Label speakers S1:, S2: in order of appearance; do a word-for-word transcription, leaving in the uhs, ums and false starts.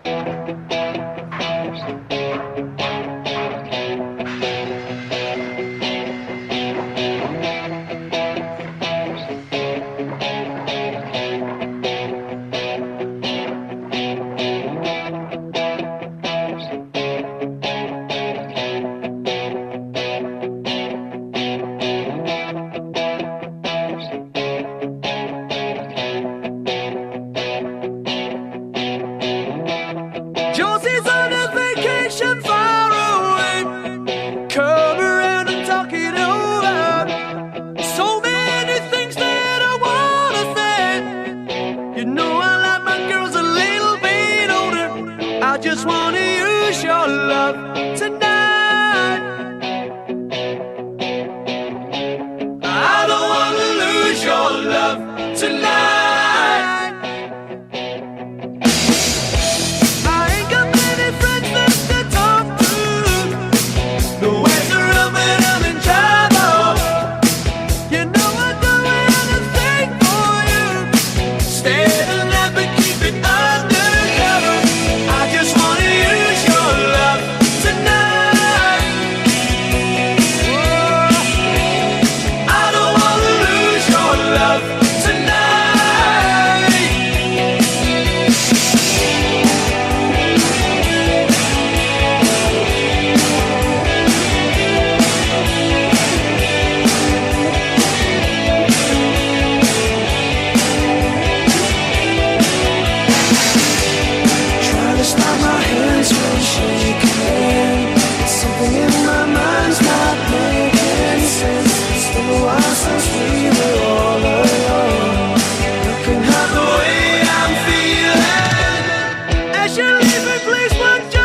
S1: Josie's on a vacation far away. Come around and talk it over. So many things that I wanna say. You know I like my girls a little bit older. I just wanna use your love tonight. I don't wanna lose your love tonight. Something in my mind's not making sense. It's been a while since we were all alone. Looking at the way I'm feeling as you leave me, please, would you